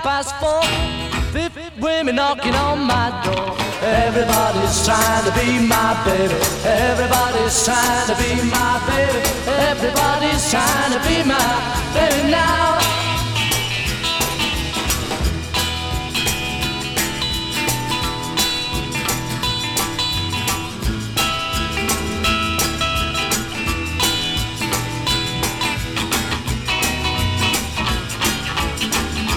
4:30, 50 women knocking on my door. Everybody's trying to be my baby. Everybody's trying to be my baby. Everybody's trying to be my